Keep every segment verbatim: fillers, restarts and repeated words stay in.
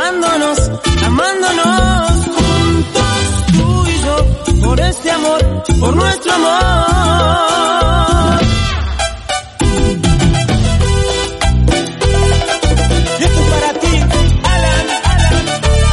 amándonos, amándonos, juntos tú y yo, por este amor, por nuestro amor. Esto es para ti, Alan, Alan.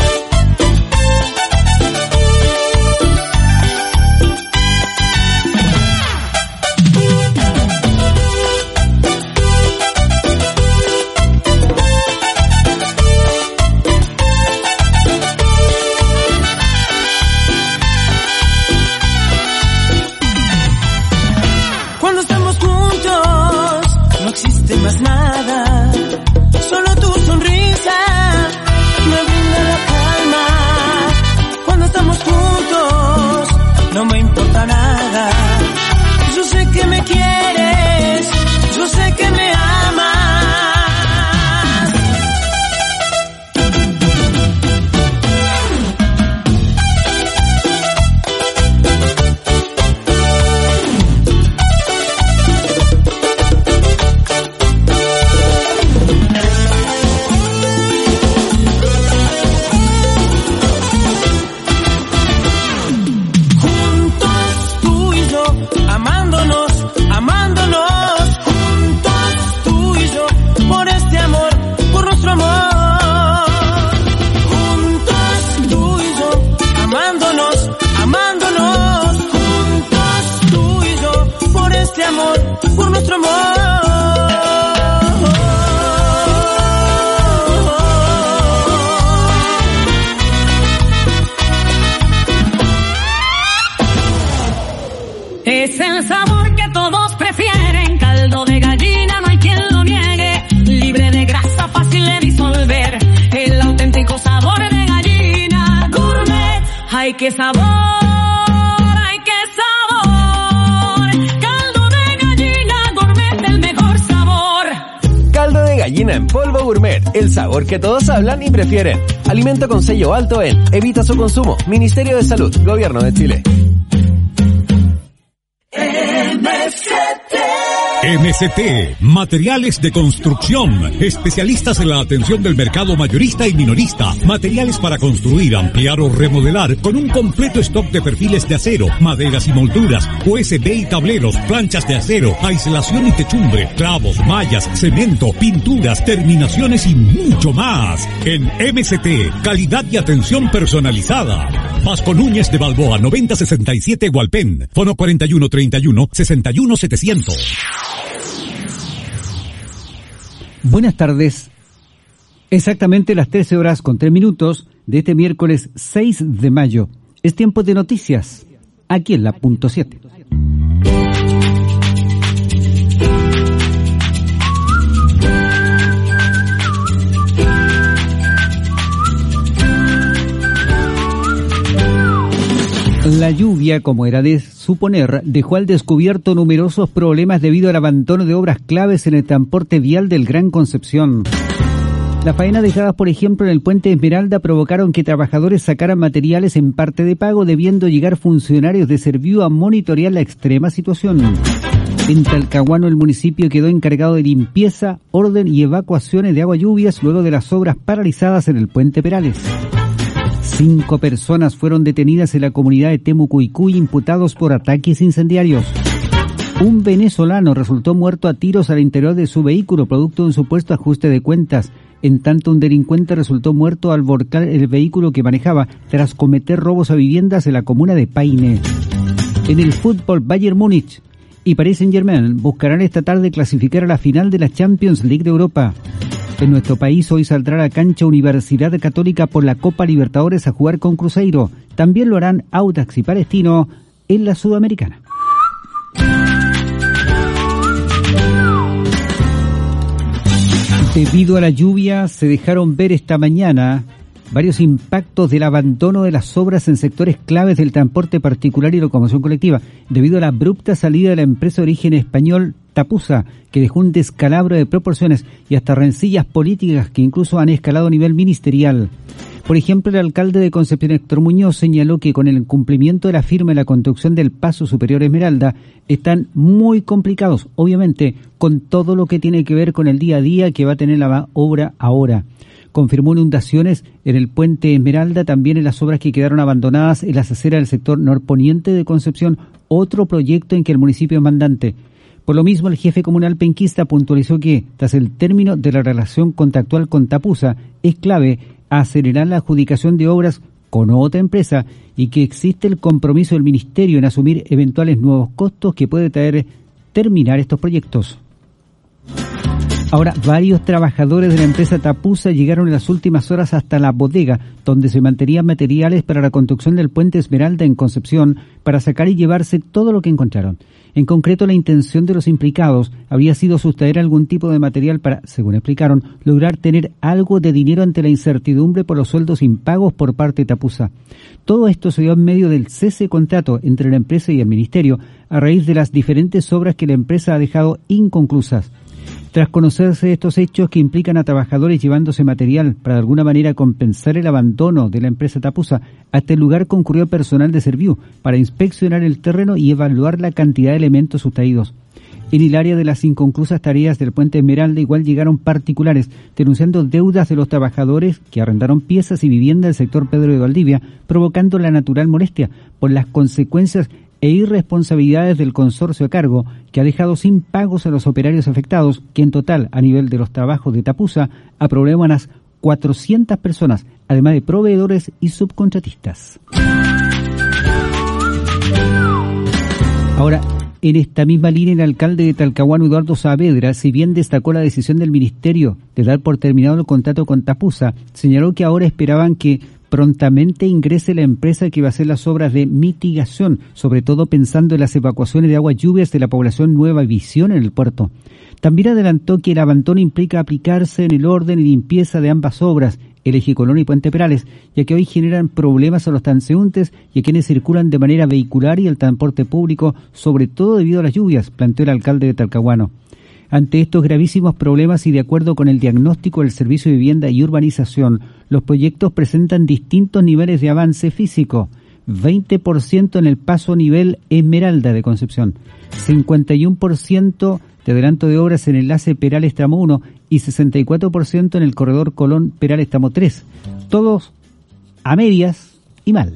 Más nada, solo tu sonrisa me brinda la calma. Cuando estamos juntos no me importa nada. Yo sé que me quieres, yo sé que me amas. Por nuestro amor. Es el sabor que todos prefieren, caldo de gallina, no hay quien lo niegue, libre de grasa, fácil de disolver, el auténtico sabor de gallina, gourmet, ay qué sabor. Gallina en polvo gourmet, el sabor que todos hablan y prefieren. Alimento con sello alto en Evita su consumo. Ministerio de Salud, Gobierno de Chile. M C T M C T, materiales de construcción, especialistas en la atención del mercado mayorista y minorista, materiales para construir, ampliar o remodelar, con un completo stock de perfiles de acero, maderas y molduras, U S B y tableros, planchas de acero, aislación y techumbre, clavos, mallas, cemento, pinturas, terminaciones y mucho más. En M C T, calidad y atención personalizada. Vasco Núñez de Balboa, noventa sesenta y siete Hualpén, fono cuarenta y uno treinta y uno sesenta y uno setecientos. Buenas tardes. Exactamente las trece horas con tres minutos de este miércoles seis de mayo. Es tiempo de noticias, aquí en la punto siete. La lluvia, como era de suponer, dejó al descubierto numerosos problemas debido al abandono de obras claves en el transporte vial del Gran Concepción. Las faenas dejadas, por ejemplo, en el puente Esmeralda provocaron que trabajadores sacaran materiales en parte de pago, debiendo llegar funcionarios de Serviu a monitorear la extrema situación. En Talcahuano, el municipio quedó encargado de limpieza, orden y evacuaciones de agua lluvias luego de las obras paralizadas en el puente Perales. Cinco personas fueron detenidas en la comunidad de Temucuicú imputados por ataques incendiarios. Un venezolano resultó muerto a tiros al interior de su vehículo producto de un supuesto ajuste de cuentas. En tanto, un delincuente resultó muerto al volcar el vehículo que manejaba tras cometer robos a viviendas en la comuna de Paine. En el fútbol, Bayern Múnich y Paris Saint-Germain buscarán esta tarde clasificar a la final de la Champions League de Europa. En nuestro país hoy saldrá a la cancha Universidad Católica por la Copa Libertadores a jugar con Cruzeiro. También lo harán Audax y Palestino en la Sudamericana. Debido a la lluvia se dejaron ver esta mañana varios impactos del abandono de las obras en sectores claves del transporte particular y locomoción colectiva, debido a la abrupta salida de la empresa de origen español Tapusa, que dejó un descalabro de proporciones y hasta rencillas políticas que incluso han escalado a nivel ministerial. Por ejemplo, el alcalde de Concepción, Héctor Muñoz, señaló que con el incumplimiento de la firma en la construcción del Paso Superior Esmeralda están muy complicados, obviamente, con todo lo que tiene que ver con el día a día que va a tener la obra ahora. confirmó inundaciones en el puente Esmeralda, también en las obras que quedaron abandonadas en las aceras del sector norponiente de Concepción, otro proyecto en que el municipio es mandante. Por lo mismo, el jefe comunal penquista puntualizó que, tras el término de la relación contractual con Tapusa, es clave acelerar la adjudicación de obras con otra empresa y que existe el compromiso del Ministerio en asumir eventuales nuevos costos que puede traer terminar estos proyectos. Ahora, varios trabajadores de la empresa Tapusa llegaron en las últimas horas hasta la bodega, donde se mantenían materiales para la construcción del puente Esmeralda en Concepción, para sacar y llevarse todo lo que encontraron. En concreto, la intención de los implicados habría sido sustraer algún tipo de material para, según explicaron, lograr tener algo de dinero ante la incertidumbre por los sueldos impagos por parte de Tapusa. Todo esto se dio en medio del cese de contrato entre la empresa y el Ministerio, a raíz de las diferentes obras que la empresa ha dejado inconclusas. Tras conocerse estos hechos que implican a trabajadores llevándose material para de alguna manera compensar el abandono de la empresa Tapusa, hasta el lugar concurrió personal de Serviu para inspeccionar el terreno y evaluar la cantidad de elementos sustraídos. En el área de las inconclusas tareas del puente Esmeralda igual llegaron particulares denunciando deudas de los trabajadores que arrendaron piezas y viviendas del sector Pedro de Valdivia, provocando la natural molestia por las consecuencias e irresponsabilidades del consorcio a cargo, que ha dejado sin pagos a los operarios afectados, que en total, a nivel de los trabajos de Tapusa, aprobó unas cuatrocientas personas, además de proveedores y subcontratistas. Ahora, en esta misma línea, el alcalde de Talcahuano, Eduardo Saavedra, si bien destacó la decisión del Ministerio de dar por terminado el contrato con Tapusa, señaló que ahora esperaban que prontamente ingrese la empresa que va a hacer las obras de mitigación, sobre todo pensando en las evacuaciones de aguas lluvias de la población Nueva Visión en el puerto. También adelantó que el abandono implica aplicarse en el orden y limpieza de ambas obras, el Eje Colón y Puente Perales, ya que hoy generan problemas a los transeúntes y a quienes circulan de manera vehicular y el transporte público, sobre todo debido a las lluvias, planteó el alcalde de Talcahuano. Ante estos gravísimos problemas y de acuerdo con el diagnóstico del Servicio de Vivienda y Urbanización, los proyectos presentan distintos niveles de avance físico. veinte por ciento en el paso nivel Esmeralda de Concepción, cincuenta y uno por ciento de adelanto de obras en el enlace Perales Tramo uno y sesenta y cuatro por ciento en el corredor Colón Perales Tramo tres. Todos a medias y mal.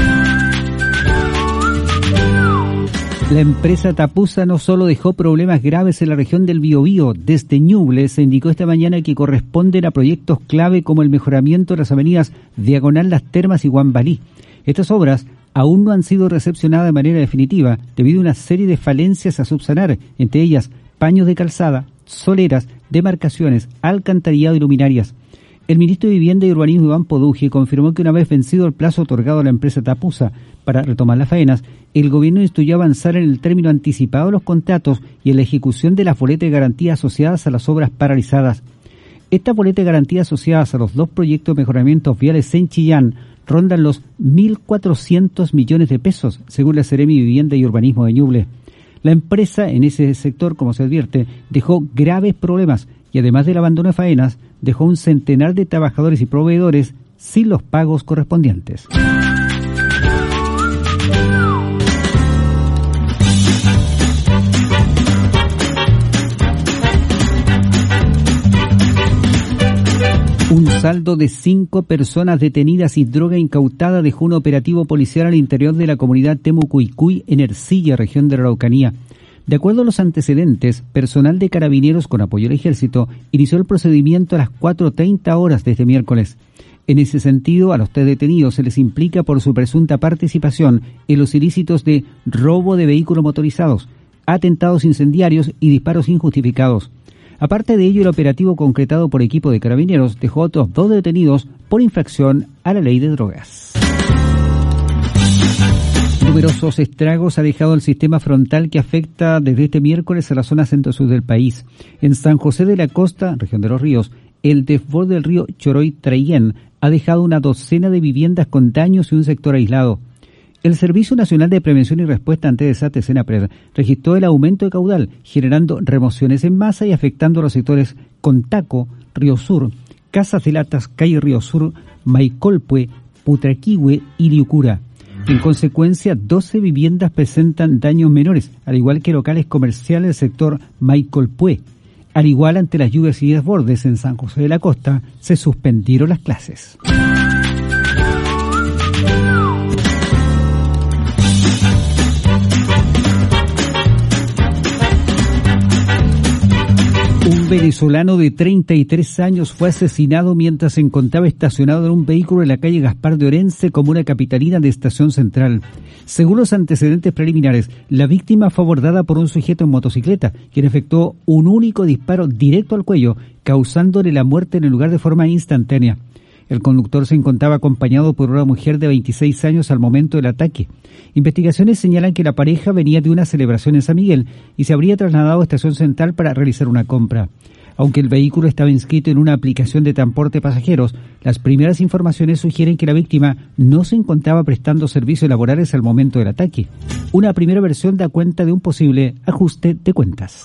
La empresa Tapusa no solo dejó problemas graves en la región del Biobío. Desde Ñuble se indicó esta mañana que corresponden a proyectos clave como el mejoramiento de las avenidas Diagonal Las Termas y Guambalí. Estas obras aún no han sido recepcionadas de manera definitiva debido a una serie de falencias a subsanar, entre ellas paños de calzada, soleras, demarcaciones, alcantarillado y luminarias. El ministro de Vivienda y Urbanismo, Iván Poduje, confirmó que una vez vencido el plazo otorgado a la empresa Tapusa para retomar las faenas, el gobierno instruyó avanzar en el término anticipado de los contratos y en la ejecución de las boletas de garantía asociadas a las obras paralizadas. Estas boletas de garantía asociadas a los dos proyectos de mejoramientos viales en Chillán rondan los mil cuatrocientos millones de pesos, según la Seremi de Vivienda y Urbanismo de Ñuble. La empresa en ese sector, como se advierte, dejó graves problemas y además del abandono de faenas, dejó un centenar de trabajadores y proveedores sin los pagos correspondientes. Un saldo de cinco personas detenidas y droga incautada dejó un operativo policial al interior de la comunidad Temucuicuy en Ercilla, región de la Araucanía. De acuerdo a los antecedentes, personal de Carabineros con apoyo del Ejército inició el procedimiento a las cuatro treinta horas de este miércoles. En ese sentido, a los tres detenidos se les implica por su presunta participación en los ilícitos de robo de vehículos motorizados, atentados incendiarios y disparos injustificados. Aparte de ello, el operativo concretado por equipo de Carabineros dejó otros dos detenidos por infracción a la ley de drogas. Numerosos estragos ha dejado el sistema frontal que afecta desde este miércoles a la zona centro-sur del país. En San José de la Costa, región de los Ríos, el desborde del río Choroy-Traillén ha dejado una docena de viviendas con daños y un sector aislado. El Servicio Nacional de Prevención y Respuesta ante Desastres, SENAPRED, registró el aumento de caudal, generando remociones en masa y afectando a los sectores Contaco, Río Sur, Casas de Latas, Calle Río Sur, Maicolpue, Putraquihue y Liucura. En consecuencia, doce viviendas presentan daños menores, al igual que locales comerciales del sector Maicolpue. Al igual, ante las lluvias y desbordes en San José de la Costa, se suspendieron las clases. Un venezolano de treinta y tres años fue asesinado mientras se encontraba estacionado en un vehículo en la calle Gaspar de Orense, comuna capitalina de Estación Central. Según los antecedentes preliminares, la víctima fue abordada por un sujeto en motocicleta, quien efectuó un único disparo directo al cuello, causándole la muerte en el lugar de forma instantánea. El conductor se encontraba acompañado por una mujer de veintiséis años al momento del ataque. Investigaciones señalan que la pareja venía de una celebración en San Miguel y se habría trasladado a Estación Central para realizar una compra. Aunque el vehículo estaba inscrito en una aplicación de transporte de pasajeros, las primeras informaciones sugieren que la víctima no se encontraba prestando servicios laborales al momento del ataque. Una primera versión da cuenta de un posible ajuste de cuentas.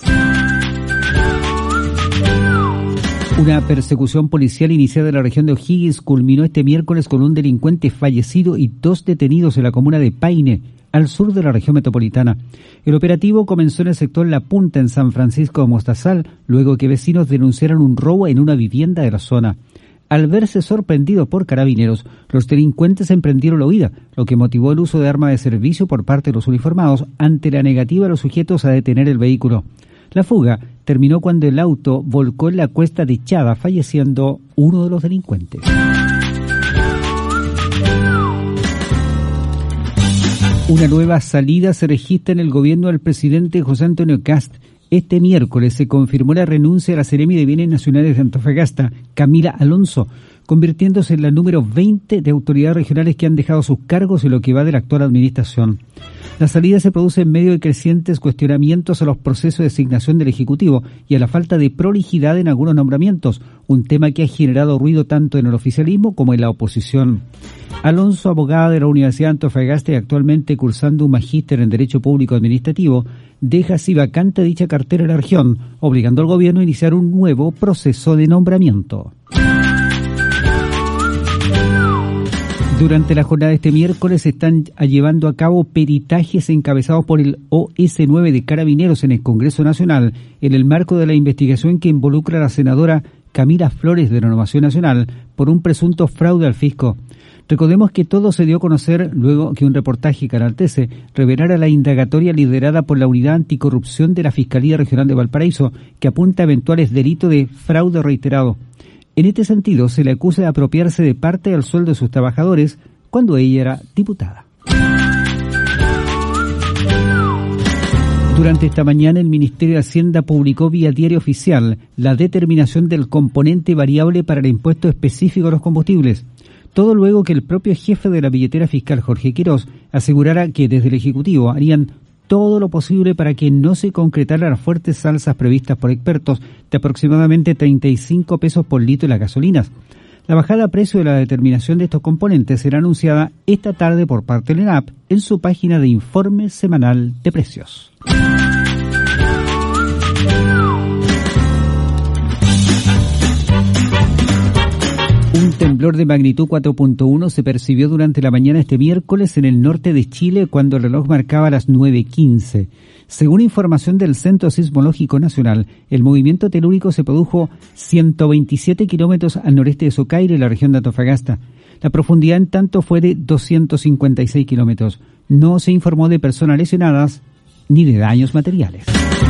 Una persecución policial iniciada en la región de O'Higgins culminó este miércoles con un delincuente fallecido y dos detenidos en la comuna de Paine, al sur de la región metropolitana. El operativo comenzó en el sector La Punta, en San Francisco de Mostazal, luego que vecinos denunciaron un robo en una vivienda de la zona. Al verse sorprendidos por carabineros, los delincuentes emprendieron la huida, lo que motivó el uso de arma de servicio por parte de los uniformados ante la negativa de los sujetos a detener el vehículo. La fuga terminó cuando el auto volcó en la cuesta de Chada, falleciendo uno de los delincuentes. Una nueva salida se registra en el gobierno del presidente José Antonio Kast. Este miércoles se confirmó la renuncia de la Seremi de Bienes Nacionales de Antofagasta, Camila Alonso, convirtiéndose en la número veinte de autoridades regionales que han dejado sus cargos en lo que va de la actual administración. La salida se produce en medio de crecientes cuestionamientos a los procesos de designación del Ejecutivo y a la falta de prolijidad en algunos nombramientos, un tema que ha generado ruido tanto en el oficialismo como en la oposición. Alonso, abogada de la Universidad de Antofagasta y actualmente cursando un magíster en Derecho Público Administrativo, deja así vacante dicha cartera en la región, obligando al gobierno a iniciar un nuevo proceso de nombramiento. Durante la jornada de este miércoles se están llevando a cabo peritajes encabezados por el O S nueve de Carabineros en el Congreso Nacional en el marco de la investigación que involucra a la senadora Camila Flores de Renovación Nacional por un presunto fraude al fisco. Recordemos que todo se dio a conocer luego que un reportaje Canal trece revelara la indagatoria liderada por la Unidad Anticorrupción de la Fiscalía Regional de Valparaíso, que apunta a eventuales delitos de fraude reiterado. En este sentido, se le acusa de apropiarse de parte del sueldo de sus trabajadores cuando ella era diputada. Durante esta mañana, el Ministerio de Hacienda publicó vía diario oficial la determinación del componente variable para el impuesto específico a los combustibles. Todo luego que el propio jefe de la billetera fiscal, Jorge Quirós, asegurara que desde el Ejecutivo harían todo lo posible para que no se concretaran las fuertes alzas previstas por expertos de aproximadamente treinta y cinco pesos por litro en las gasolinas. La bajada a precio de la determinación de estos componentes será anunciada esta tarde por parte del ENAP en su página de informe semanal de precios. Un temblor de magnitud cuatro punto uno se percibió durante la mañana este miércoles en el norte de Chile cuando el reloj marcaba las nueve quince. Según información del Centro Sismológico Nacional, el movimiento telúrico se produjo ciento veintisiete kilómetros al noreste de Socaire, en la región de Antofagasta. La profundidad, en tanto, fue de doscientos cincuenta y seis kilómetros. No se informó de personas lesionadas ni de daños materiales.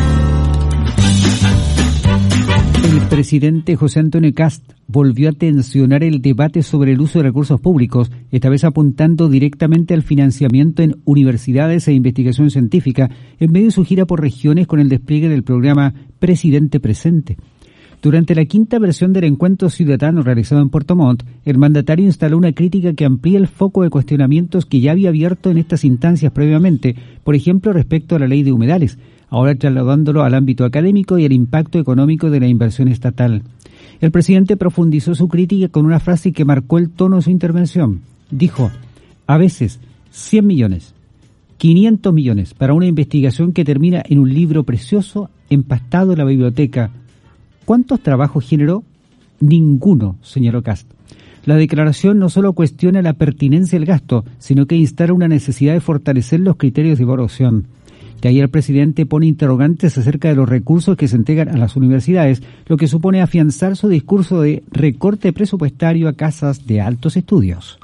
El presidente José Antonio Kast volvió a tensionar el debate sobre el uso de recursos públicos, esta vez apuntando directamente al financiamiento en universidades e investigación científica, en medio de su gira por regiones con el despliegue del programa Presidente Presente. Durante la quinta versión del encuentro ciudadano realizado en Puerto Montt, el mandatario instaló una crítica que amplía el foco de cuestionamientos que ya había abierto en estas instancias previamente, por ejemplo respecto a la ley de humedales, ahora trasladándolo al ámbito académico y al impacto económico de la inversión estatal. El presidente profundizó su crítica con una frase que marcó el tono de su intervención. Dijo, a veces, cien millones, quinientos millones para una investigación que termina en un libro precioso empastado en la biblioteca. ¿Cuántos trabajos generó? Ninguno, señaló Kast. La declaración no solo cuestiona la pertinencia del gasto, sino que instala una necesidad de fortalecer los criterios de evaluación. De ahí el presidente pone interrogantes acerca de los recursos que se entregan a las universidades, lo que supone afianzar su discurso de recorte presupuestario a casas de altos estudios.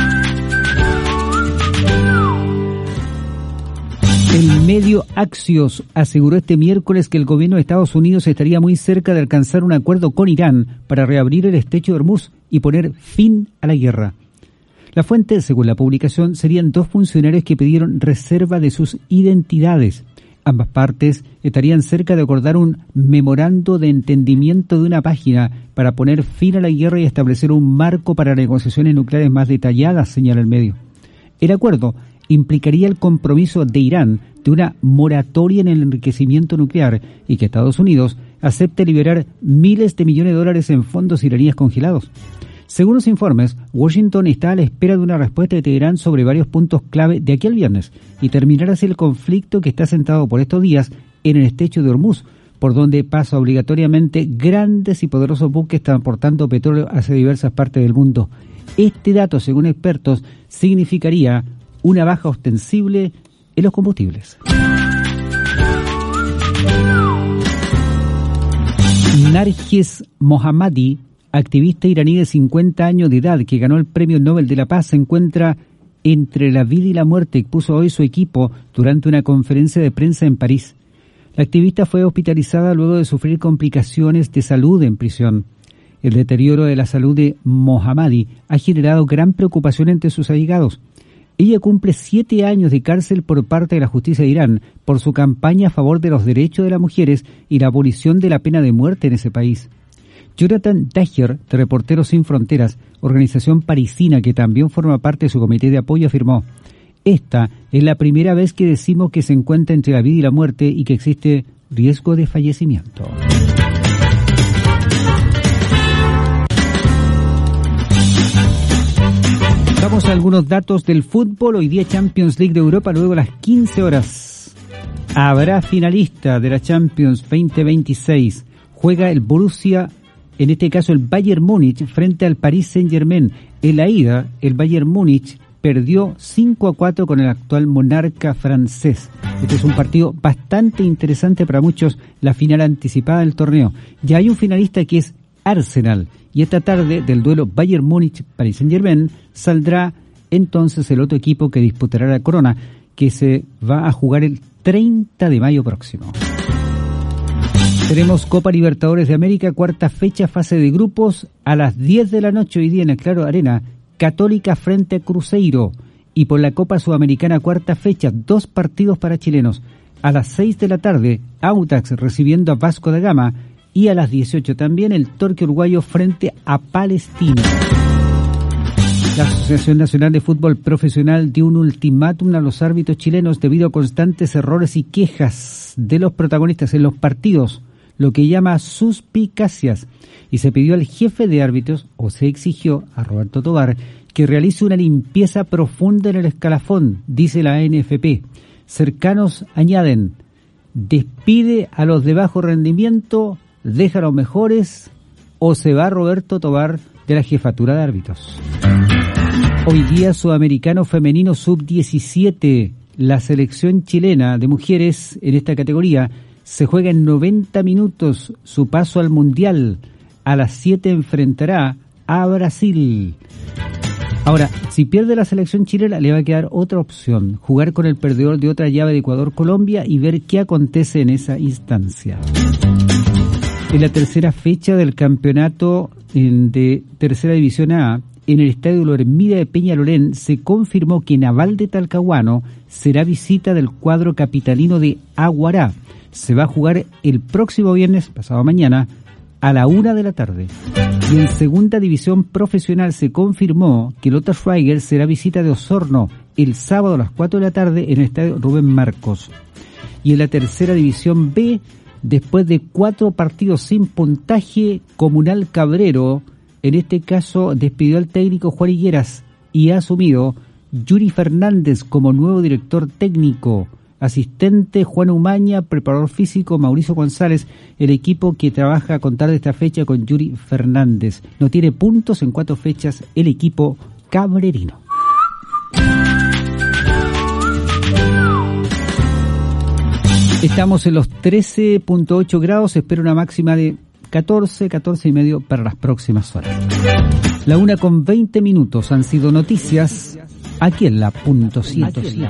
El medio Axios aseguró este miércoles que el gobierno de Estados Unidos estaría muy cerca de alcanzar un acuerdo con Irán para reabrir el estrecho de Hormuz y poner fin a la guerra. La fuente, según la publicación, serían dos funcionarios que pidieron reserva de sus identidades. Ambas partes estarían cerca de acordar un memorando de entendimiento de una página para poner fin a la guerra y establecer un marco para negociaciones nucleares más detalladas, señala el medio. El acuerdo implicaría el compromiso de Irán de una moratoria en el enriquecimiento nuclear y que Estados Unidos acepte liberar miles de millones de dólares en fondos iraníes congelados. Según los informes, Washington está a la espera de una respuesta de Teherán sobre varios puntos clave de aquí al viernes y terminar así el conflicto que está centrado por estos días en el estrecho de Hormuz, por donde pasa obligatoriamente grandes y poderosos buques transportando petróleo hacia diversas partes del mundo. Este dato, según expertos, significaría una baja ostensible en los combustibles. Narges Mohammadi, activista iraní de cincuenta años de edad que ganó el Premio Nobel de la Paz, se encuentra entre la vida y la muerte, expuso hoy su equipo durante una conferencia de prensa en París. La activista fue hospitalizada luego de sufrir complicaciones de salud en prisión. El deterioro de la salud de Mohammadi ha generado gran preocupación entre sus allegados. Ella cumple siete años de cárcel por parte de la justicia de Irán por su campaña a favor de los derechos de las mujeres y la abolición de la pena de muerte en ese país. Jonathan Daher, de Reporteros Sin Fronteras, organización parisina que también forma parte de su comité de apoyo, afirmó: esta es la primera vez que decimos que se encuentra entre la vida y la muerte y que existe riesgo de fallecimiento. Vamos a algunos datos del fútbol. Hoy día Champions League de Europa, luego a las quince horas. Habrá finalista de la Champions veinte veintiséis. Juega el Borussia, en este caso el Bayern Múnich, frente al Paris Saint-Germain. En la ida, el Bayern Múnich perdió cinco a cuatro con el actual monarca francés. Este es un partido bastante interesante para muchos, la final anticipada del torneo. Ya hay un finalista que es Arsenal, y esta tarde del duelo Bayern Múnich-Paris Saint-Germain saldrá entonces el otro equipo que disputará la corona, que se va a jugar el treinta de mayo próximo. Tenemos Copa Libertadores de América, cuarta fecha, fase de grupos, a las diez de la noche hoy día en el Claro Arena, Católica frente a Cruzeiro. Y por la Copa Sudamericana, cuarta fecha, dos partidos para chilenos. A las seis de la tarde, Audax recibiendo a Vasco da Gama. Y a las dieciocho también el Torque Uruguayo frente a Palestina. La Asociación Nacional de Fútbol Profesional dio un ultimátum a los árbitros chilenos debido a constantes errores y quejas de los protagonistas en los partidos, lo que llama suspicacias, y se pidió al jefe de árbitros, o se exigió a Roberto Tobar, que realice una limpieza profunda en el escalafón, dice la A N F P. Cercanos añaden: despide a los de bajo rendimiento, deja a los mejores, o se va Roberto Tobar de la jefatura de árbitros. Hoy día Sudamericano Femenino sub diecisiete, la selección chilena de mujeres en esta categoría se juega en noventa minutos su paso al Mundial. A las siete enfrentará a Brasil. Ahora, si pierde la selección chilena, le va a quedar otra opción: jugar con el perdedor de otra llave de Ecuador-Colombia y ver qué acontece en esa instancia. En la tercera fecha del campeonato de Tercera División A, en el Estadio Lo Hermida de Peñalolén, se confirmó que Naval de Talcahuano será visita del cuadro capitalino de Aguará. Se va a jugar el próximo viernes, pasado mañana, a la una de la tarde. Y en Segunda División Profesional se confirmó que el Lota Schweiger será visita de Osorno el sábado a las cuatro de la tarde en el Estadio Rubén Marcos. Y en la Tercera División B, después de cuatro partidos sin puntaje, Comunal Cabrero, en este caso, despidió al técnico Juan Higueras y ha asumido Yuri Fernández como nuevo director técnico. Asistente Juan Umaña, preparador físico Mauricio González, el equipo que trabaja a contar de esta fecha con Yuri Fernández. No tiene puntos en cuatro fechas el equipo cabrerino. Estamos en los trece punto ocho grados, espero una máxima de catorce, catorce y medio para las próximas horas. La una con veinte minutos han sido noticias aquí en la punto ciento siete.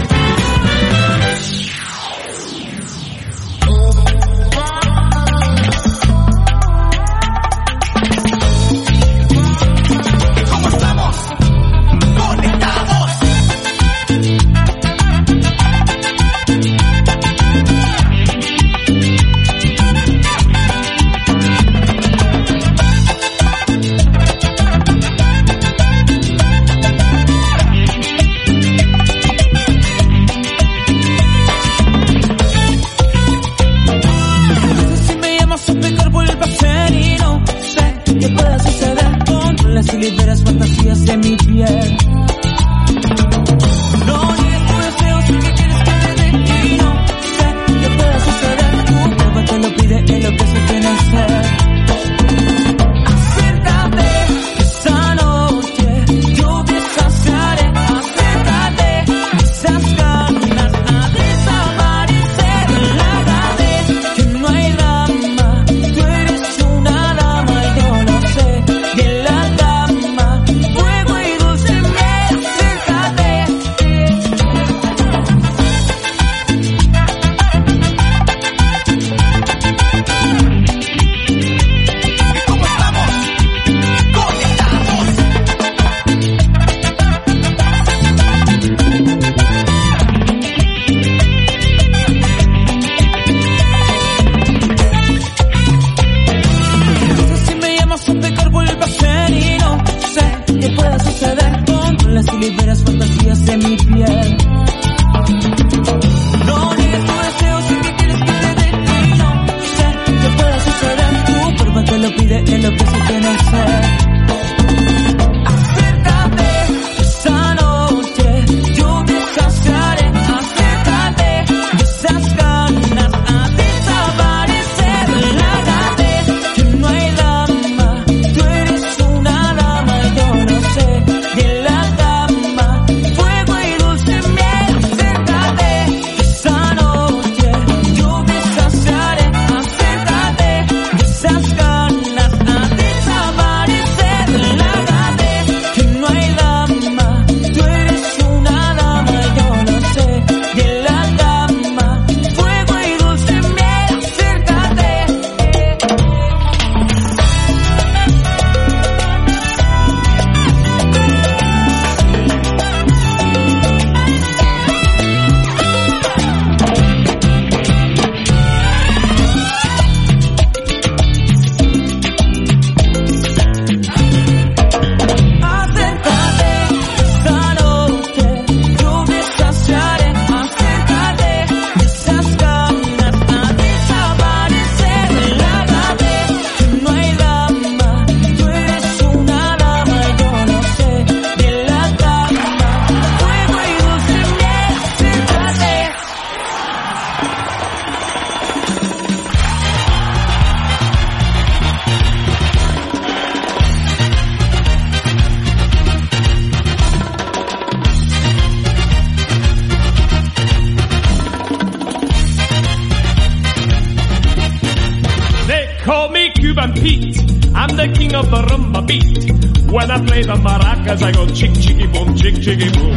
Cuban Pete. I'm the king of the rumba beat. When I play the maracas, I go chick, chicky, boom, chick, chicky, boom.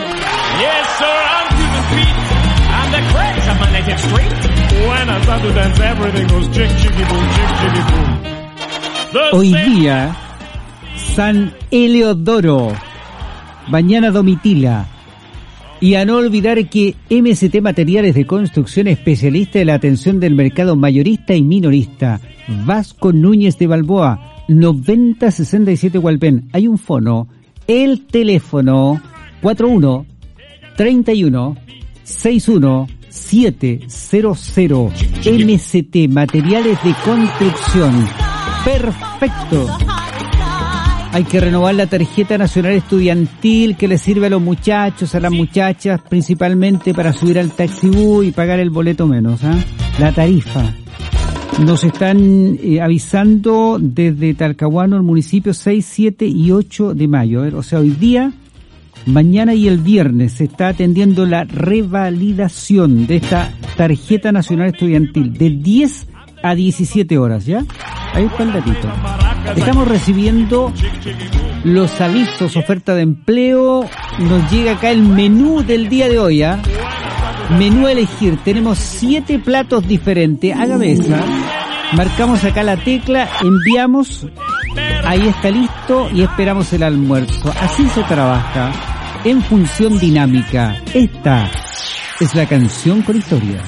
Yes, sir, I'm Cuban Pete. I'm the craze of my native street. When I start to dance, everything goes chick, chicky, boom, chick, chicky, boom. The Hoy día, San Eleodoro, mañana Domitila. Y a no olvidar que M S T Materiales de Construcción, especialista en la atención del mercado mayorista y minorista. Vasco Núñez de Balboa, noventa sesenta y siete Hualpén. Hay un fono, el teléfono cuatro uno, treinta y uno, sesenta y uno, setecientos. M S T Materiales de Construcción. Perfecto. Hay que renovar la tarjeta nacional estudiantil que le sirve a los muchachos, a las muchachas, principalmente para subir al taxibú y pagar el boleto menos, ¿eh? La tarifa. Nos están eh, avisando desde Talcahuano, el municipio, seis, siete y ocho de mayo. A ver, o sea, hoy día Mañana y el viernes se está atendiendo la revalidación de esta tarjeta nacional estudiantil de diez a diecisiete horas, ¿ya? Ahí está el datito. Estamos recibiendo los avisos, oferta de empleo. Nos llega acá el menú del día de hoy, ¿ah? Menú a elegir. Tenemos siete platos diferentes. Hágame esa. Marcamos acá la tecla, enviamos, ahí está listo y esperamos el almuerzo. Así se trabaja en función dinámica. Esta es la canción con historia.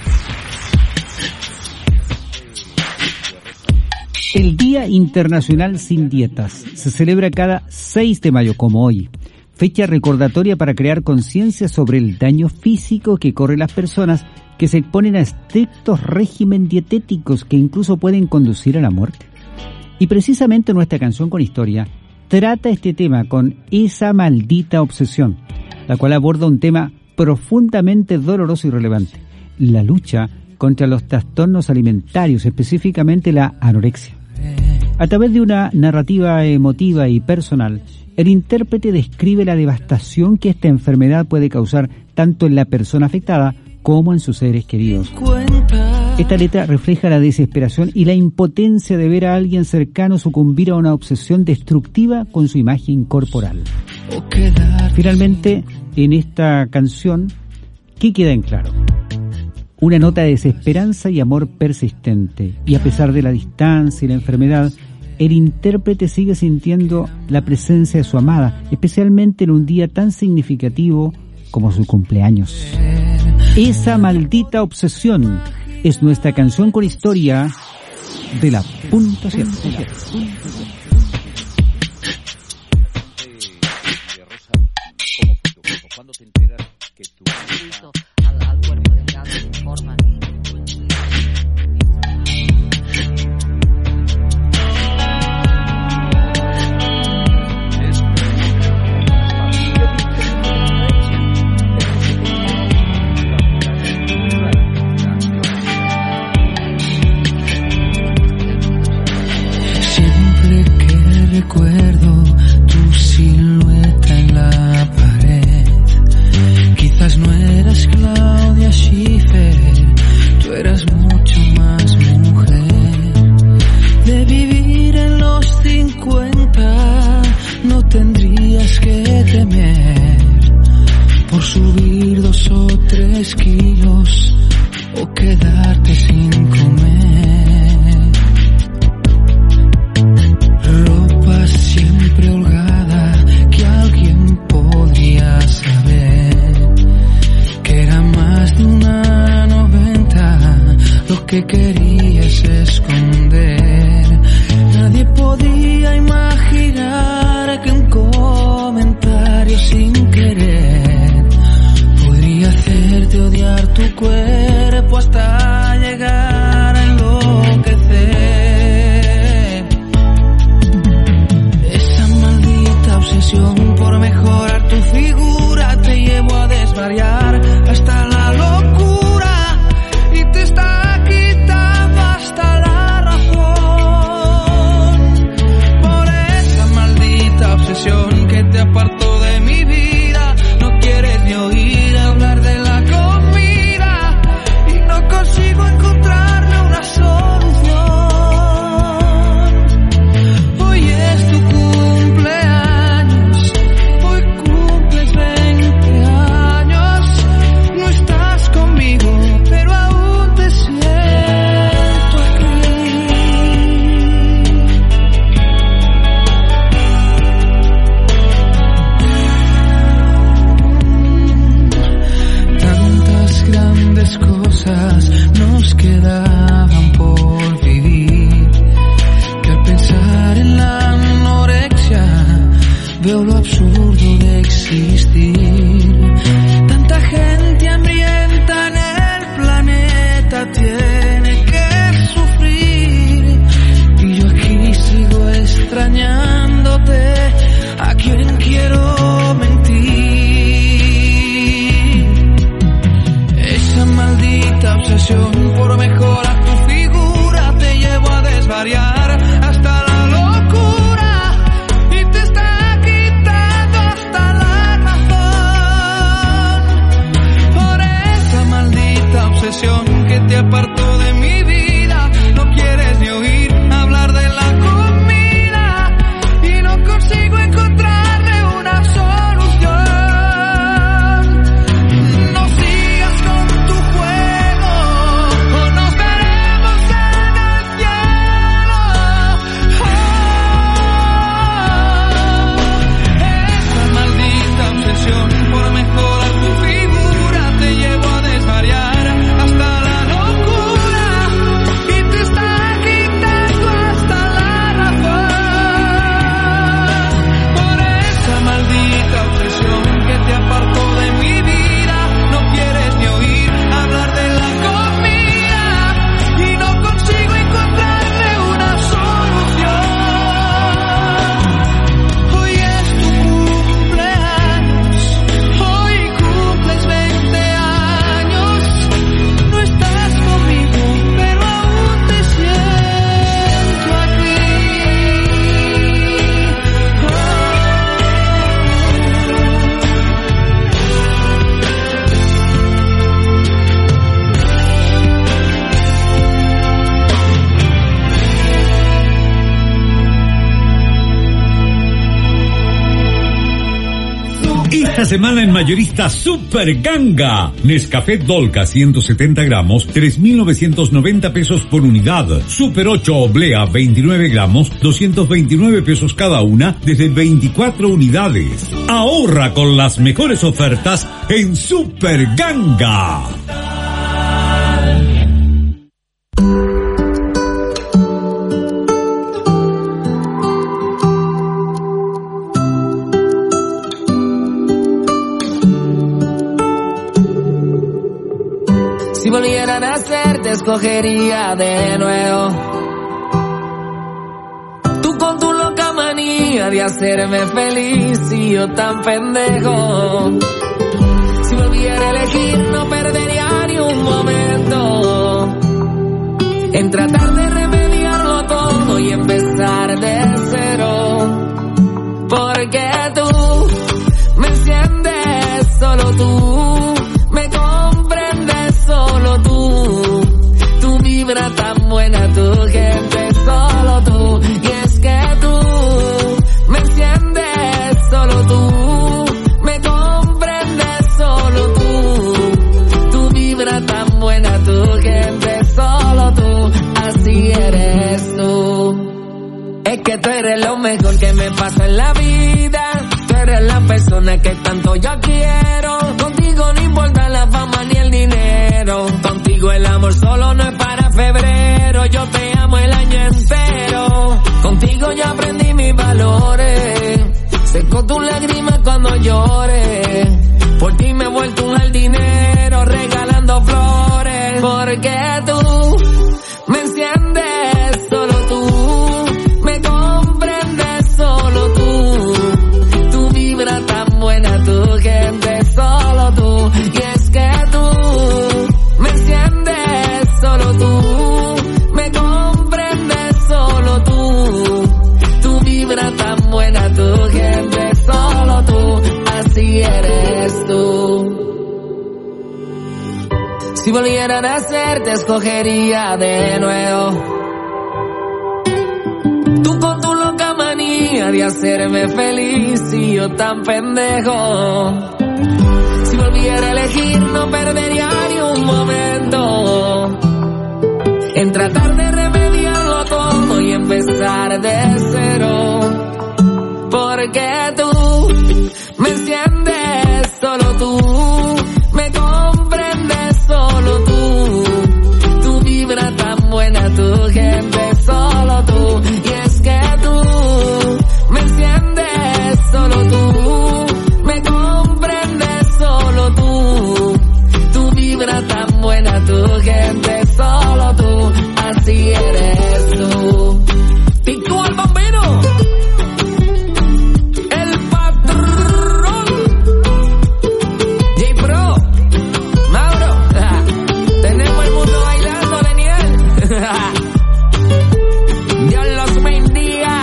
El Día Internacional Sin Dietas se celebra cada seis de mayo, como hoy. Fecha recordatoria para crear conciencia sobre el daño físico que corren las personas que se exponen a estrictos régimen dietéticos que incluso pueden conducir a la muerte. Y precisamente nuestra canción con historia trata este tema con Esa Maldita Obsesión, la cual aborda un tema profundamente doloroso y relevante: la lucha contra los trastornos alimentarios, específicamente la anorexia. A través de una narrativa emotiva y personal, el intérprete describe la devastación que esta enfermedad puede causar tanto en la persona afectada como en sus seres queridos. Esta letra refleja la desesperación y la impotencia de ver a alguien cercano sucumbir a una obsesión destructiva con su imagen corporal. Finalmente, en esta canción, ¿qué queda en claro? Una nota de desesperanza y amor persistente. Y a pesar de la distancia y la enfermedad, el intérprete sigue sintiendo la presencia de su amada, especialmente en un día tan significativo como su cumpleaños. Esa Maldita Obsesión es nuestra canción con historia de la punta cierta. ¿Cuándo te enteras que tu al, al cuerpo de gas informa? Recuerdo tu silueta en la pared. Quizás no eras Claudia Schiffer, tú eras mucho más mujer. De vivir en los cincuenta no tendrías que temer por subir dos o tres kilos o quedarte sin comer. Siempre holgada que alguien podría saber que era más de una noventa lo que querías esconder. Nadie podía imaginar que un comentario sin querer podría hacerte odiar tu cuerpo hasta llegar a enloquecer. Obsesión por mejorar tu figura te llevó a desvariar hasta la locura y te está quitando hasta la razón. Por esa maldita obsesión que te apartó de mi vida, no quieres ni oír hablar de la comida y no consigo encontrarle una solución. Hoy es tu cumpleaños, pero aún te siento aquí. Tantas grandes cosas nos quedaban por vivir, que al pensar en la anorexia veo lo absurdo de existir. Tanta gente hambrienta en el planeta tiene que sufrir y yo aquí sigo extrañándote, a quien quiero mentir. Esa maldita obsesión por mejorar tu figura te llevó a desvariar hasta la locura y te está quitando hasta la razón. Esta semana en Mayorista Super Ganga. Nescafé Dolca ciento setenta gramos, tres mil novecientos noventa pesos por unidad. Super ocho Oblea veintinueve gramos, doscientos veintinueve pesos cada una, desde veinticuatro unidades. Ahorra con las mejores ofertas en Super Ganga. Si volviera a nacer te escogería de nuevo. Tú con tu loca manía de hacerme feliz y yo tan pendejo. Si volviera a elegir no perdería ni un momento en tratar de remediarlo todo y empezar de cero. Porque tú me enciendes, solo tú me comprendes, solo tú. Tu vibra tan buena, tu gente, solo tú. Y es que tú me enciendes, solo tú me comprendes, solo tú. Tu vibra tan buena, tu gente, solo tú. Así eres tú. Es que tú eres lo mejor que me pasa en la vida. Tú eres la persona que tanto yo quiero. Contigo no importa la fama ni el dinero. Contigo el amor solo no es para febrero. Yo te amo el año entero. Contigo yo aprendí mis valores. Seco tus lágrimas cuando llores. Por ti me he vuelto un jardinero regalando flores. Porque tú me enciendes, solo tú me comprendes, solo tú. Tu vibra tan buena, tu gente, solo tú. Y es que tú me enciendes, solo tú me comprendes, solo tú. Tu vibra tan buena, tu gente, solo tú. Así eres tú. Si volviera a nacer te escogería de nuevo. Tú con tu loca manía de hacerme feliz y yo tan pendejo. Si volviera a elegir no perdería ni un momento en tratar de remediarlo todo y empezar de cero. Porque tú me enciendes, solo tú me comprendes, solo tú. Tu vibra tan buena, tu gente, solo tú. Y es que tú me enciendes, solo tú me comprendes, solo tú. Tu vibra tan buena, tu gente, solo tú. Así eres tú. Y tú el bambino, el patrón, J Pro, Mauro, tenemos el mundo bailando, Daniel. Dios los bendiga.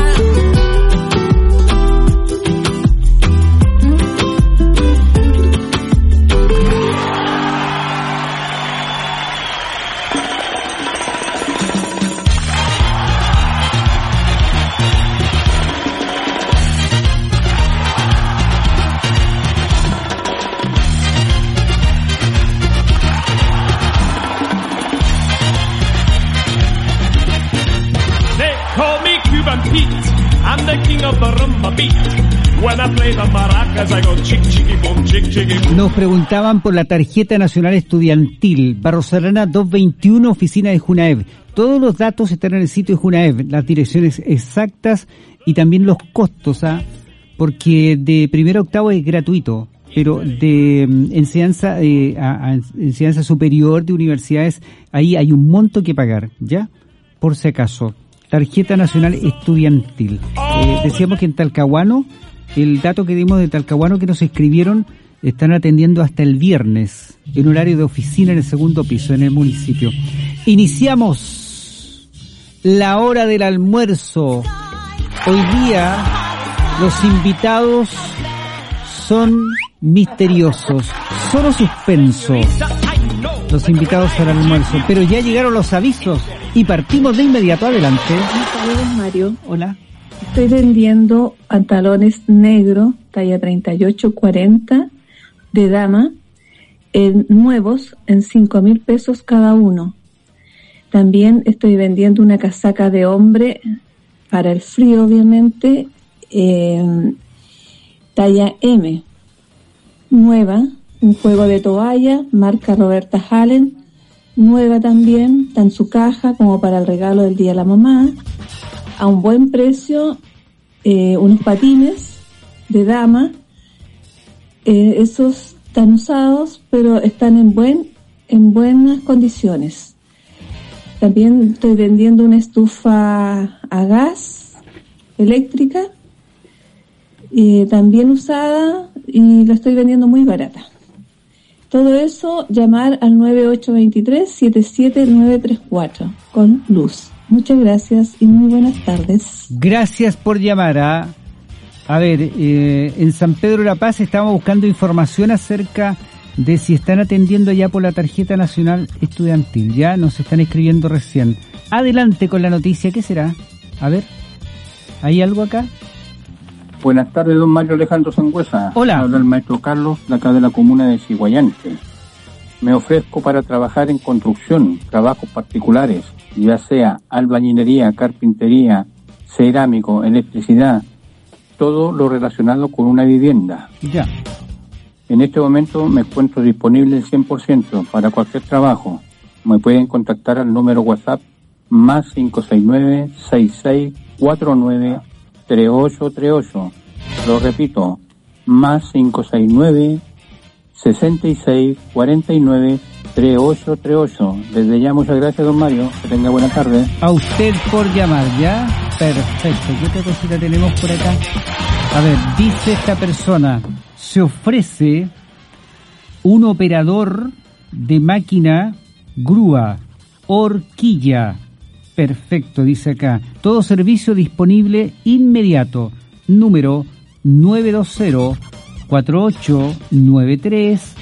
They call me Cuban Pete. I'm the king of the rumba beat. When I play the maracas, I go chick chicky boom, chick chicky boom. Nos preguntaban por la tarjeta nacional estudiantil, Barros Serrana doscientos veintiuno, oficina de Junaev. Todos los datos están en el sitio de Junaev, las direcciones exactas y también los costos, ¿ah? Porque de primero a octavo es gratuito, pero de um, enseñanza eh, a, a enseñanza superior de universidades, ahí hay un monto que pagar, ¿ya? Por si acaso. Tarjeta nacional estudiantil. Eh, decíamos que en Talcahuano, el dato que dimos de Talcahuano que nos escribieron, están atendiendo hasta el viernes, en horario de oficina en el segundo piso, en el municipio. Iniciamos la hora del almuerzo. Hoy día los invitados son misteriosos, solo suspenso. Los invitados al almuerzo, pero ya llegaron los avisos y partimos de inmediato. Adelante. Saludos, Mario. Hola. Estoy vendiendo pantalones negros talla treinta y ocho cuarenta de dama, en nuevos en cinco mil pesos cada uno. También estoy vendiendo una casaca de hombre para el frío, obviamente, eh, talla M, nueva, un juego de toalla, marca Roberta Hallen, nueva también, está en su caja como para el regalo del Día de la Mamá, a un buen precio, eh, unos patines de dama, eh, esos están usados, pero están en buen, en buenas condiciones. También estoy vendiendo una estufa a gas eléctrica, eh, también usada, y la estoy vendiendo muy barata. Todo eso, llamar al nueve ocho dos tres, siete siete nueve tres cuatro con Luz. Muchas gracias y muy buenas tardes. Gracias por llamar. A, a ver, eh, en San Pedro de la Paz estamos buscando información acerca de si están atendiendo ya por la tarjeta nacional estudiantil. Ya nos están escribiendo recién. Adelante con la noticia. ¿Qué será? A ver, ¿hay algo acá? Buenas tardes, don Mario Alejandro Sangüesa. Hola. Habla el maestro Carlos, de acá de la comuna de Siguayante. Me ofrezco para trabajar en construcción, trabajos particulares, ya sea albañilería, carpintería, cerámico, electricidad, todo lo relacionado con una vivienda. Ya. En este momento me encuentro disponible el cien por ciento para cualquier trabajo. Me pueden contactar al número WhatsApp más cinco seis nueve, seis seis cuatro nueve, tres ocho tres ocho. Lo repito, más cinco seis nueve, seis seis cuatro nueve, tres ocho tres ocho. Desde ya muchas gracias, don Mario. Que tenga buena tarde. A usted por llamar, ¿ya? Perfecto. ¿Qué otra cosita tenemos por acá? A ver, dice esta persona, se ofrece un operador de máquina grúa, horquilla. Perfecto, dice acá. Todo servicio disponible inmediato. Número nueve dos cero, cuatro ocho nueve tres,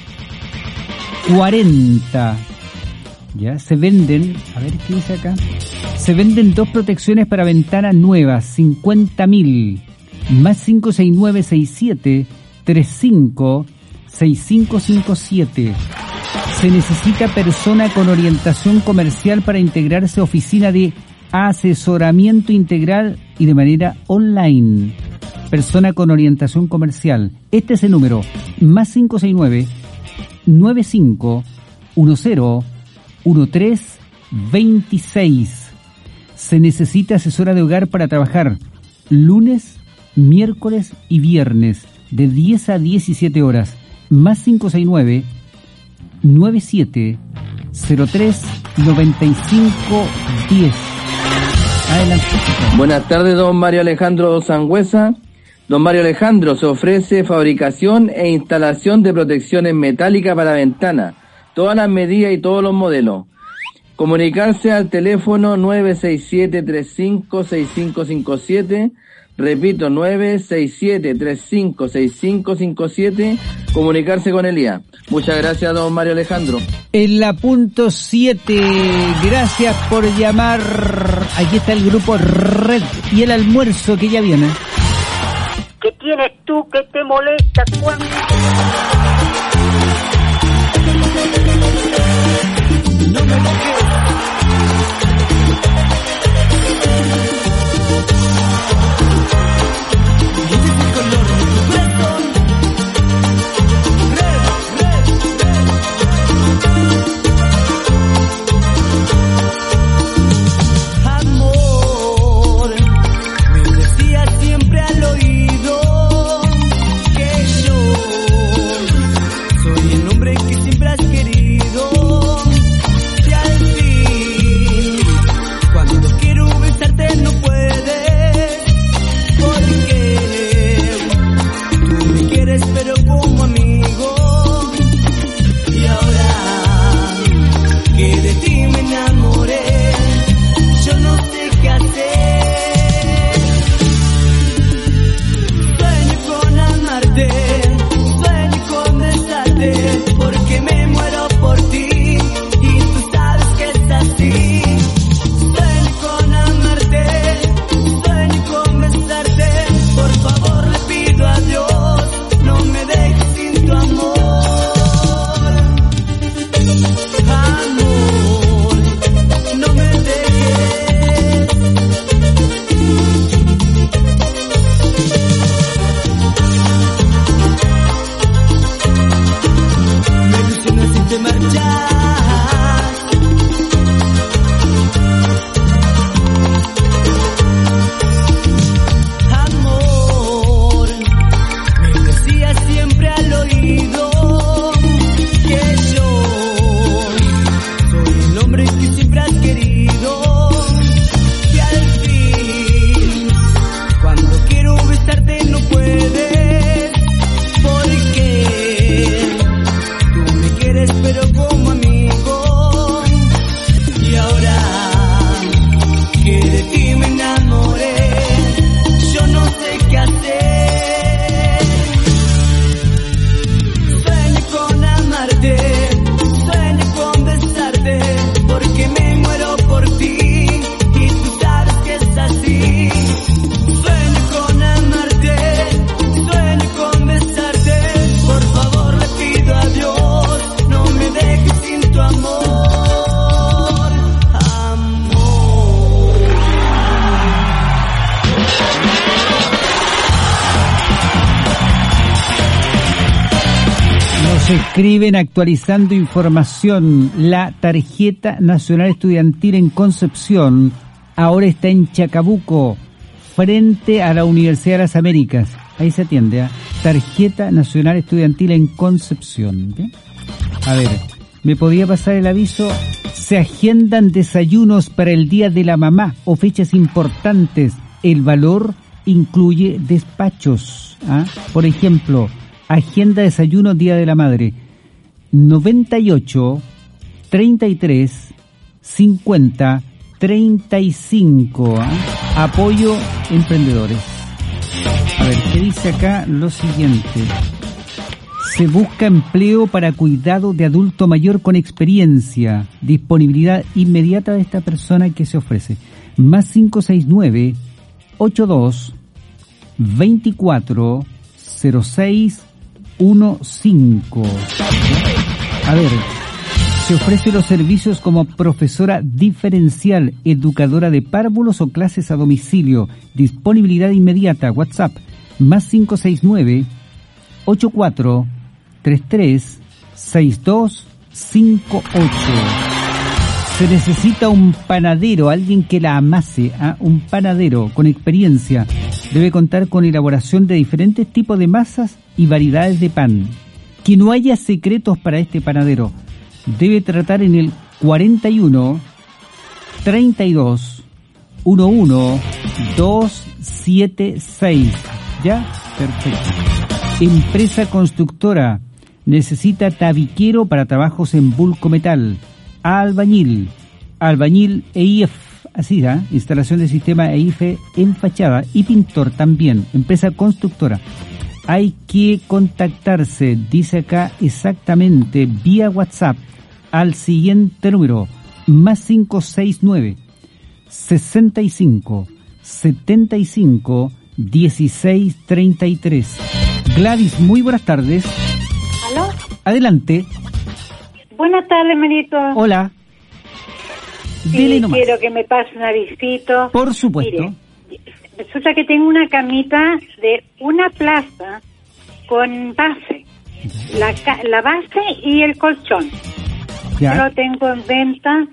cuarenta. Ya, se venden, a ver qué dice acá. Se venden dos protecciones para ventanas nuevas, cincuenta mil. Más cinco seis nueve seis siete tres cinco seis cinco cinco siete. Se necesita persona con orientación comercial para integrarse a oficina de asesoramiento integral y de manera online. Persona con orientación comercial. Este es el número, más cinco seis nueve nueve cinco uno cero uno tres dos seis. Se necesita asesora de hogar para trabajar lunes, miércoles y viernes de diez a diecisiete horas. Más cinco seis nueve nueve siete cero tres nueve cinco uno cero. Adelante. Buenas tardes, don Mario Alejandro Sangüesa. Don Mario Alejandro, se ofrece fabricación e instalación de protecciones metálicas para ventanas, todas las medidas y todos los modelos. Comunicarse al teléfono nueve seis siete tres cinco seis cinco cinco siete, repito, nueve seis siete tres cinco seis cinco cinco siete, comunicarse con Elías. Muchas gracias, don Mario Alejandro. En la punto siete, gracias por llamar. Aquí está el grupo Red y el almuerzo que ya viene. ¿Qué tienes tú que te molesta cuando... No me toques. Amor, me decías siempre al oído que Nos escriben actualizando información. La tarjeta nacional estudiantil en Concepción ahora está en Chacabuco, frente a la Universidad de las Américas. Ahí se atiende, ¿eh? Tarjeta nacional estudiantil en Concepción. ¿Bien? A ver, ¿me podía pasar el aviso? Se agendan desayunos para el Día de la Mamá o fechas importantes. El valor incluye despachos. ¿Ah? Por ejemplo, agenda desayuno Día de la Madre. noventa y ocho, treinta y tres, cincuenta, treinta y cinco. ¿Ah? Apoyo emprendedores. A ver, ¿qué dice acá? Lo siguiente. Se busca empleo para cuidado de adulto mayor con experiencia. Disponibilidad inmediata de esta persona que se ofrece. Más cinco seis nueve, ochenta y dos, veinticuatro, cero seis quince. A ver, se ofrece los servicios como profesora diferencial, educadora de párvulos o clases a domicilio. Disponibilidad inmediata. WhatsApp. Más cinco seis nueve, ochenta y cuatro, treinta y tres, sesenta y dos cincuenta y ocho. Se necesita un panadero, alguien que la amase, ¿ah? Un panadero con experiencia. Debe contar con elaboración de diferentes tipos de masas y variedades de pan. Que no haya secretos para este panadero. Debe tratar en el cuarenta y uno, treinta y dos, once, doscientos setenta y seis. ¿Ya? Perfecto. Empresa constructora. Necesita tabiquero para trabajos en bulco metal. Albañil. Albañil E I F. Así da. ¿eh? Instalación de sistema E I F en fachada. Y pintor también. Empresa constructora. Hay que contactarse, dice acá exactamente, vía WhatsApp al siguiente número. Más cinco seis nueve, sesenta y cinco, setenta y cinco, dieciséis treinta y tres. Gladys, muy buenas tardes. ¿Aló? Adelante. Buenas tardes, Marito. Hola. Sí, Dele nomás. quiero que me pase un avisito. Por supuesto. Mire, resulta que tengo una camita de una plaza con base. La, ca- la base y el colchón. Ya. Yo lo tengo en venta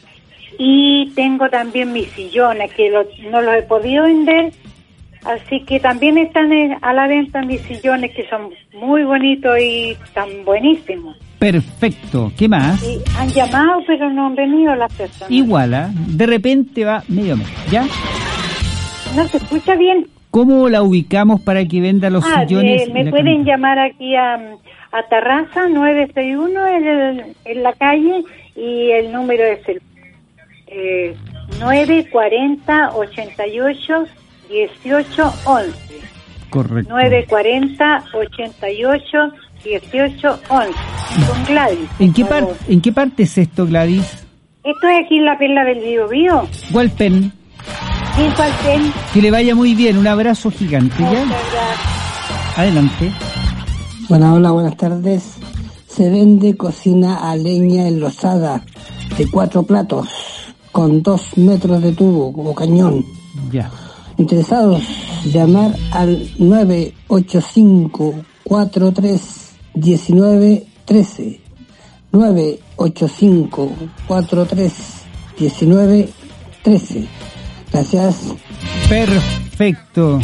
y tengo también mis sillones que lo- no los he podido vender. Así que también están en- a la venta mis sillones que son muy bonitos y tan buenísimos. Perfecto. ¿Qué más? Y han llamado pero no han venido las personas. Igual, ¿ah? De repente va medio mes. ¿Ya? No se escucha bien. ¿Cómo la ubicamos para que venda los Ah, sillones? eh, y me la pueden camita? llamar aquí a, a Tarraza nueve seis uno en, el- en la calle y el número es el eh, nueve cuarenta, ochenta y ocho, dieciocho once. Correcto. nueve cuarenta, ochenta y ocho, dieciocho once. Con Gladys. ¿En qué, por par- favor. ¿En qué parte es esto, Gladys? Esto es aquí en la Perla del Bío Bío. Walpen. Sí, Walpen. Que le vaya muy bien. Un abrazo gigante. ¿Ya? Muchas gracias. Adelante. Bueno, hola, buenas tardes. Se vende cocina a leña enlosada de cuatro platos con dos metros de tubo como cañón. Ya. Interesados, llamar al nueve ocho cinco, cuatro tres, uno nueve uno tres. nueve ocho cinco, cuatro tres, uno nueve uno tres. Gracias. Perfecto.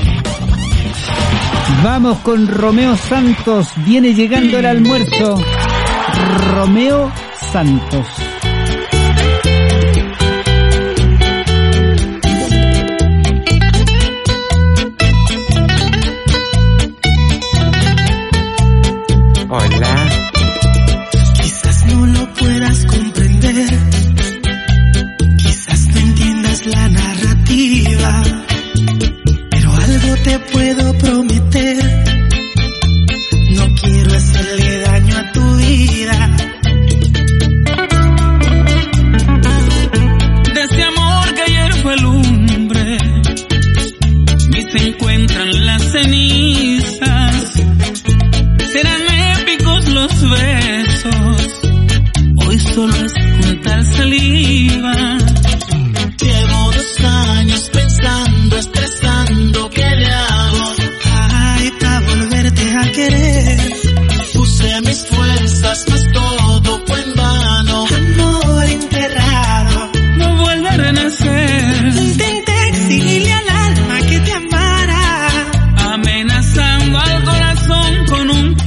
Vamos con Romeo Santos. Viene llegando el almuerzo. Romeo Santos. Hola. Quizás no lo puedas comprender, quizás no entiendas la narrativa, pero algo te puedo prometer, no quiero hacerle daño a tu vida.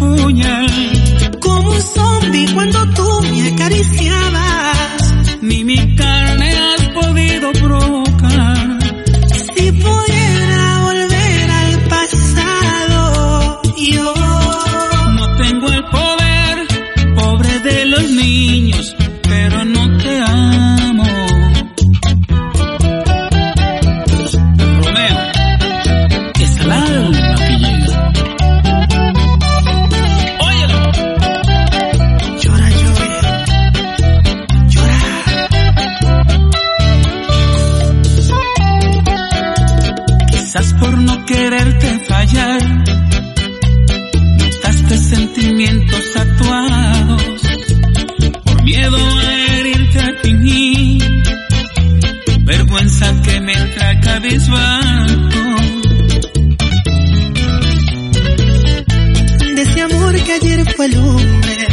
puñal. Como un zombie cuando tú me acariciabas, ni mi carne has podido provocar. Si pudiera volver al pasado, yo no tengo el poder, pobre de los niños, pero no te amo. Romeo, es el alma que llega. Óyelo. Llora, llora, llora. Quizás por no quererte fallar, notaste sentimientos actuados. Por miedo a herirte a fingir, vergüenza que me trae cabizbajo. De ese amor que ayer fue lumbre,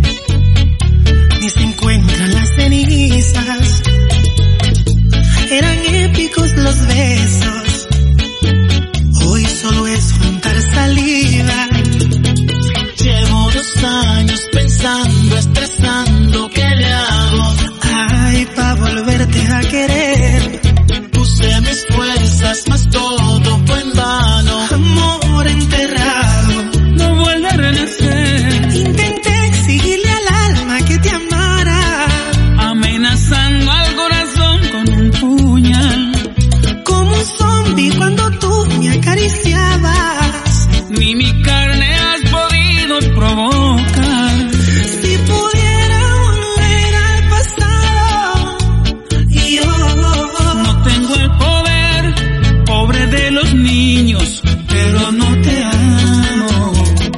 ni se encuentran las cenizas. Eran épicos los besos, hoy solo es juntar saliva. Llevo dos años pensando, estresando, ¿qué le hago? Ay, pa' volverte a querer, puse mis fuerzas, mas todo fue en vano. Amor enterrado, no vuelve a renacer. Intenté exigirle al alma que te amara, amenazando al corazón con un puñal. Como un zombie cuando tú me acariciabas, ni mi carne has podido provocar. Si pudiera volver al pasado, yo no tengo el poder, pobre de los niños, pero no te amo.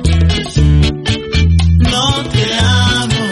No te amo.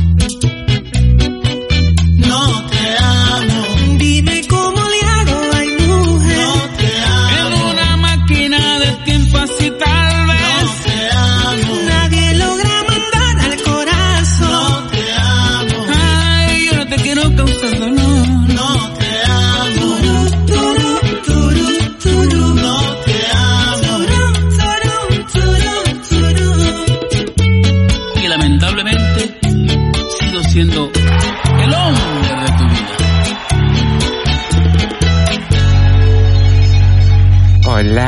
No te amo. Dime cómo le hago, ay mujer. No te amo. En una máquina de tiempo así tal vez. No te amo. Nadie logra mandar al corazón. No te amo. Ay, yo no te quiero causar dolor. No te amo. Turu, turu, turu. No te amo. Turu, turu, turu, turu. Y lamentablemente sigo siendo el hombre de tu vida. Hola.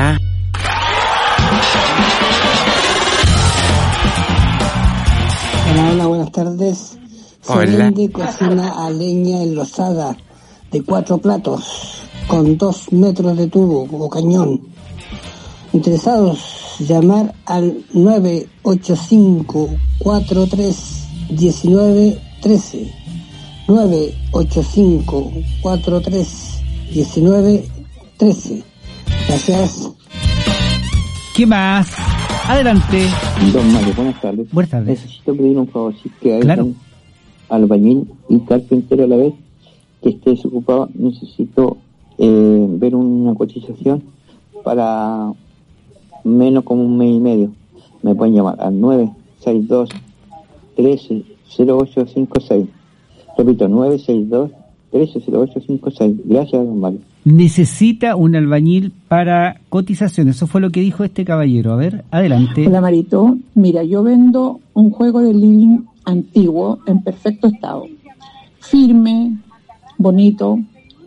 Hola, hola, buenas tardes. Se Hola. vende cocina a leña enlosada de cuatro platos con dos metros de tubo o cañón. Interesados, llamar al nueve ocho cinco cuatro tres uno nueve uno tres. nueve ocho cinco cuatro tres uno nueve uno tres. Gracias. ¿Qué más? Adelante. Don Mario, buenas tardes. Buenas tardes. Necesito pedir un favor, si que hay Claro. un albañil y carpintero a la vez que esté desocupado. Necesito eh, ver una cotización para menos como un mes y medio. Me pueden llamar al nueve seis dos trece cero ocho cinco seis. Repito, nueve seis dos trece cero ocho cinco seis. Gracias, don Mario. Necesita un albañil para cotización. Eso fue lo que dijo este caballero. A ver, adelante. Hola Marito, mira, yo vendo un juego de living antiguo en perfecto estado, firme, bonito,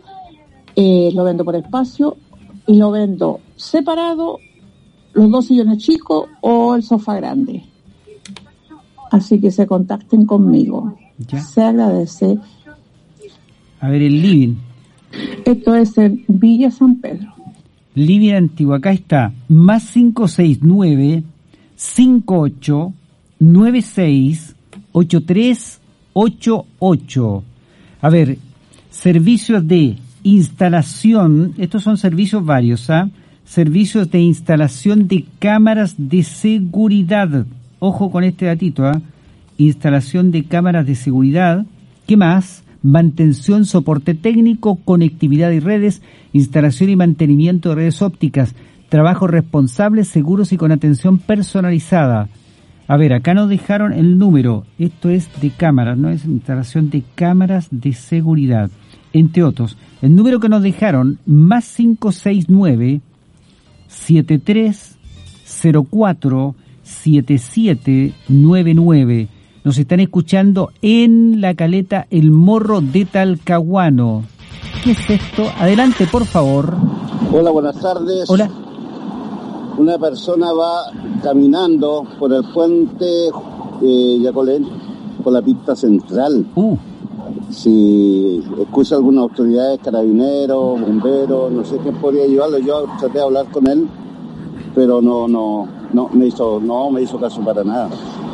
eh, lo vendo por espacio y lo vendo separado, los dos sillones chicos o el sofá grande. Así que se contacten conmigo. Ya. Se agradece. A ver, el living. Esto es en Villa San Pedro. Living antiguo. Acá está. Más cinco seis nueve cinco ocho nueve seis ocho tres ocho ocho. A ver, servicios de instalación. Estos son servicios varios, ¿ah? Servicios de instalación de cámaras de seguridad. Ojo con este datito, ¿ah? Instalación de cámaras de seguridad. ¿Qué más? Mantención, soporte técnico, conectividad y redes, instalación y mantenimiento de redes ópticas, trabajos responsables, seguros y con atención personalizada. A ver, acá nos dejaron el número. Esto es de cámaras, ¿no? Es instalación de cámaras de seguridad, entre otros. El número que nos dejaron, más cinco seis nueve siete tres cero cuatro siete siete nueve nueve. Nos están escuchando en la caleta El Morro de Talcahuano. ¿Qué es esto? Adelante, por favor. Hola, buenas tardes. Hola. Una persona va caminando por el puente eh, Yacolén, por la pista central. Uh. Si escucha alguna autoridad, carabineros, bomberos, no sé quién podría ayudarlo. Yo traté de hablar con él, pero no, no, no me hizo, no me hizo caso para nada.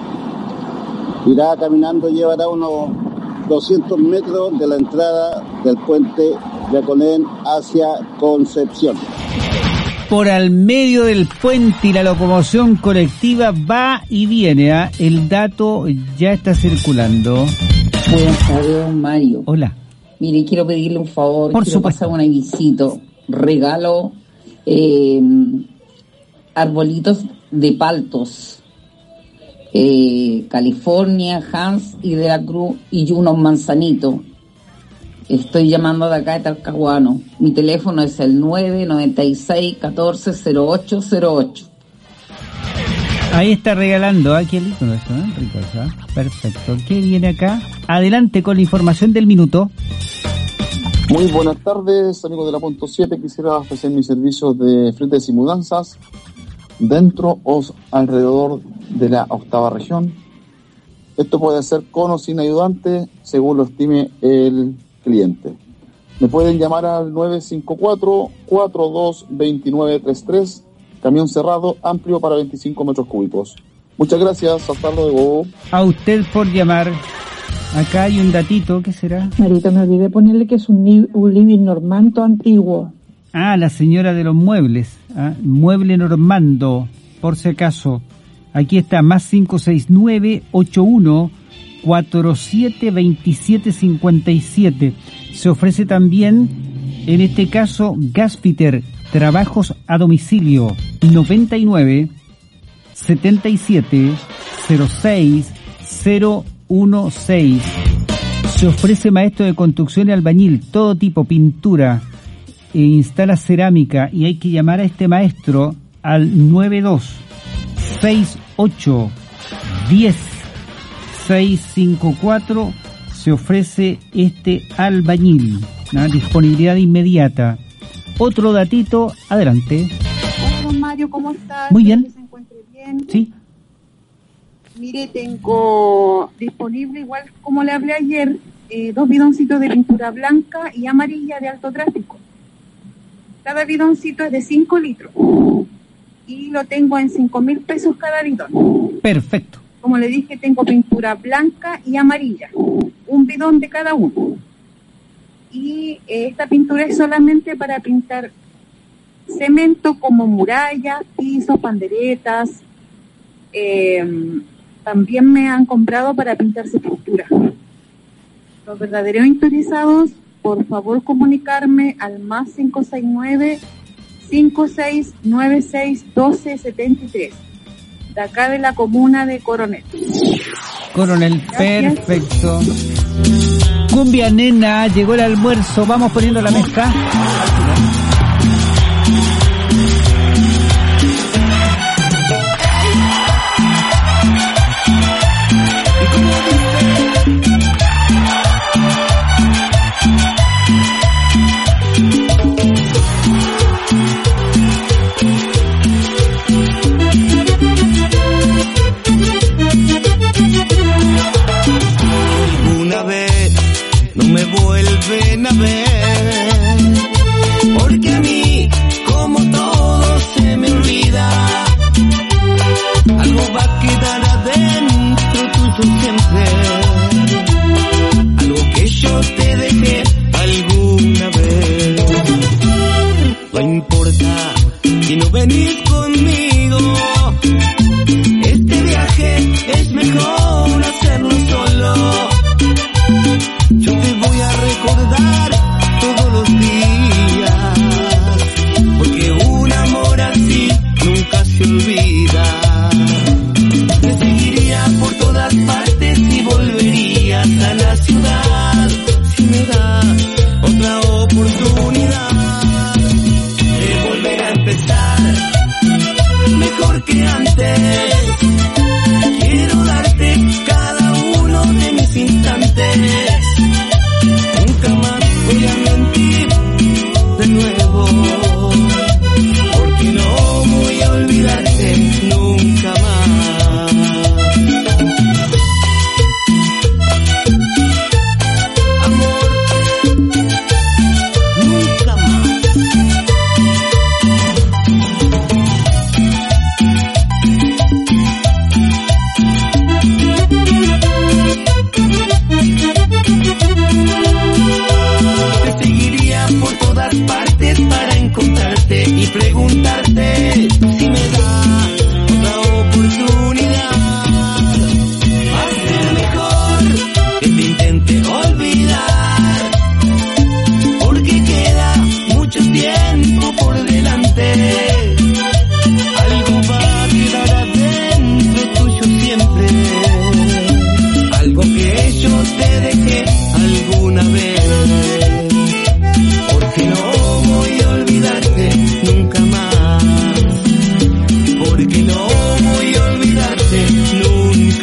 Irá caminando, llevará unos doscientos metros de la entrada del puente Yacolén hacia Concepción. Por al medio del puente y la locomoción colectiva va y viene. ¿eh? El dato ya está circulando. Buenas tardes, don Mario. Hola. Mire, quiero pedirle un favor. Por quiero supuesto. pasar un avisito. Regalo eh, arbolitos de paltos. Eh, California, Hans y de la Cruz y unos manzanitos. Estoy llamando de acá de Talcahuano. Mi teléfono es el nueve nueve seis, catorce, cero ocho cero ocho. Ahí está regalando, ¿eh? Qué lindo esto, ¿eh? Rico eso, ¿eh? Perfecto. ¿Qué viene acá? Adelante con la información del minuto. Muy buenas tardes, amigos de la Punto siete. Quisiera ofrecer mis servicios de fletes y mudanzas dentro o alrededor de la octava región. Esto puede ser con o sin ayudante, según lo estime el cliente. Me pueden llamar al nueve cinco cuatro, cuatro dos dos nueve tres tres. Camión cerrado, amplio para veinticinco metros cúbicos. Muchas gracias, hasta luego. A usted por llamar. Acá hay un datito, ¿qué será? Marita, me olvidé ponerle que es un, ni- un living normando antiguo. Ah, la señora de los muebles. ¿ah? Mueble normando, por si acaso. Aquí está, más cinco seis nueve, ocho uno, cuatro siete, dos siete cinco siete. Se ofrece también, en este caso, Gasfiter, trabajos a domicilio, noventa y nueve, setenta y siete, cero seis, cero uno seis. Se ofrece maestro de construcción y albañil, todo tipo, pintura, e instala cerámica, y hay que llamar a este maestro al nueve dos seis ocho diez seis cinco cuatro. Se ofrece este albañil, ¿no? Disponibilidad inmediata. Otro datito, adelante. Hola, don Mario, ¿cómo estás? Muy bien. Espero que se encuentre bien. Sí. Mire, tengo disponible, igual como le hablé ayer, eh, dos bidoncitos de pintura blanca y amarilla de alto tráfico. Cada bidoncito es de cinco litros. Y lo tengo en cinco mil pesos cada bidón. Perfecto. Como le dije, tengo pintura blanca y amarilla. Un bidón de cada uno. Y eh, esta pintura es solamente para pintar cemento como murallas, pisos, panderetas. Eh, también me han comprado para pintar sepultura. Los verdaderos interesados, por favor comunicarme al más cinco seis nueve, cinco seis nueve seis, uno dos siete tres, de acá de la comuna de Coronel. Coronel, Gracias. perfecto. Cumbia nena, llegó el almuerzo, vamos poniendo la mezcla. Una vez no me vuelven a ver.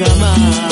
nunca más.